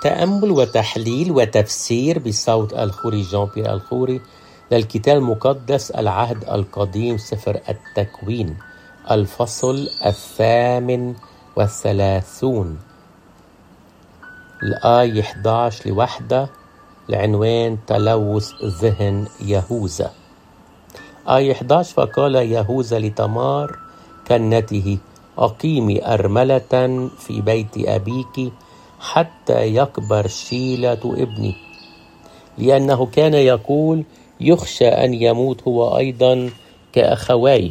تأمل وتحليل وتفسير بصوت الخوري جان بيير الخوري للكتاب المقدس العهد القديم سفر التكوين الفصل 38 الآية 11 لوحدة لعنوان تلوث ذهن يهوذا. آية 11: فقال يهوذا لتمار كنته أقيمي أرملة في بيت أبيك حتى يكبر شيلة ابني، لأنه كان يقول يخشى أن يموت هو أيضا كأخويه.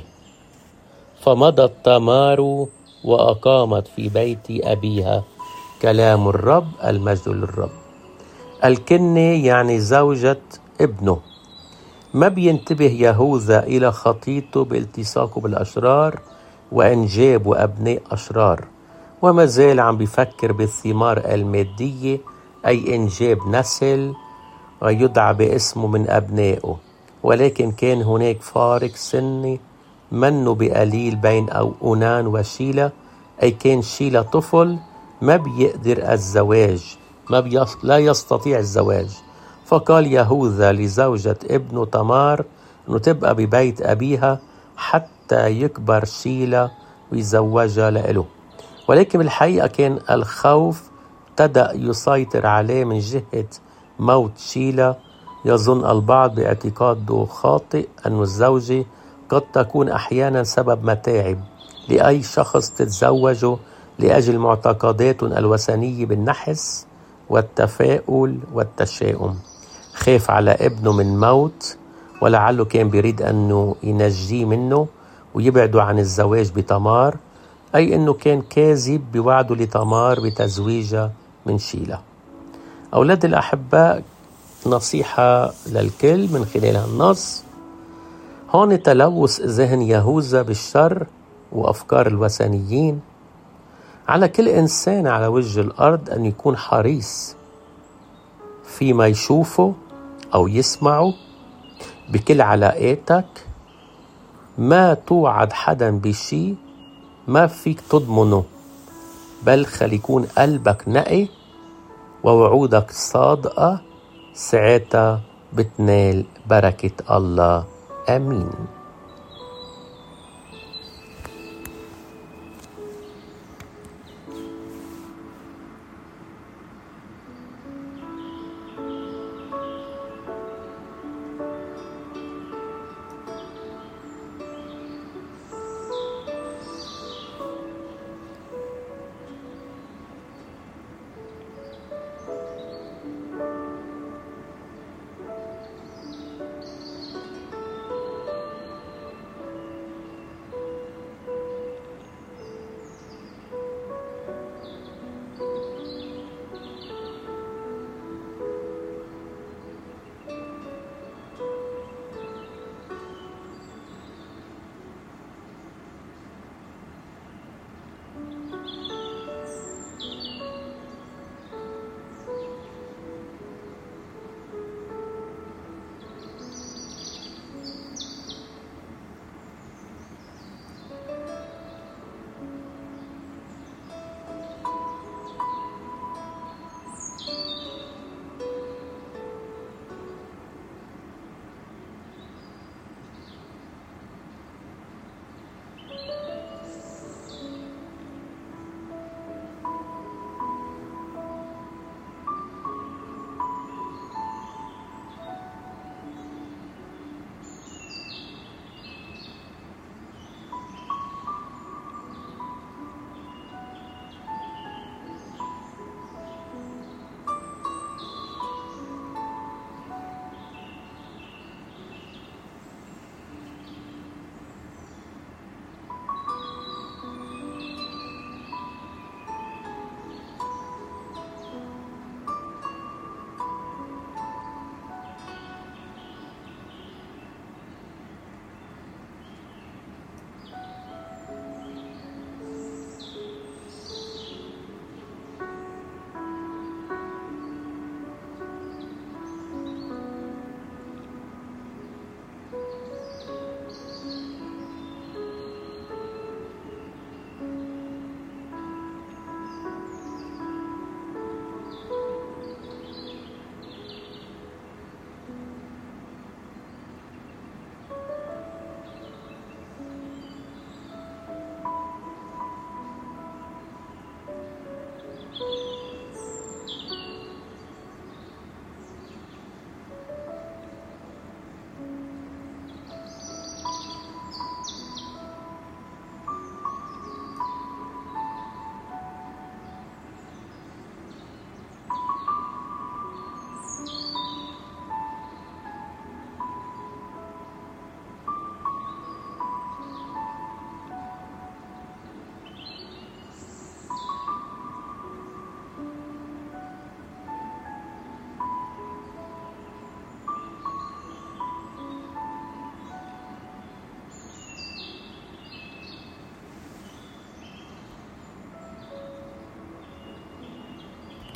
فمضت تمار وأقامت في بيت أبيها. كلام الرب، المجد للرب. الكنة يعني زوجة ابنه. ما بينتبه يهوذا إلى خطيته بالتصاقه بالأشرار وإنجابه أبناء أشرار، وما زال عم بيفكر بالثمار المادية، أي إنجاب نسل ويدعى باسمه من أبنائه. ولكن كان هناك فارق سني منه بقليل بين أونان وشيلة، أي كان شيلة طفل ما بيقدر الزواج، لا يستطيع الزواج. فقال يهوذا لزوجة ابنه تمار أنه تبقى ببيت أبيها حتى يكبر شيلة ويزوجها له. ولكن بالحقيقة كان الخوف ابتدأ يسيطر عليه من جهة موت شيلة. يظن البعض باعتقاده خاطئ أن الزوجة قد تكون أحيانا سبب متاعب لأي شخص تتزوجه لأجل معتقداتهم الوثنية بالنحس والتفاؤل والتشاؤم. خاف على ابنه من موت، ولعله كان بيريد أنه ينجيه منه ويبعده عن الزواج بتمار، أي أنه كان كاذب بوعده لتمار بتزويجها من شيلة. أولاد الأحباء، نصيحة للكل من خلال النص. هون تلوث ذهن يهوذا بالشر وأفكار الوثنيين. على كل إنسان على وجه الأرض أن يكون حريص فيما يشوفه أو يسمعه بكل علاقاتك. ما توعد حدا بشي ما فيك تضمنه، بل خلي يكون قلبك نقي ووعودك صادقة، ساعتها بتنال بركة الله. آمين.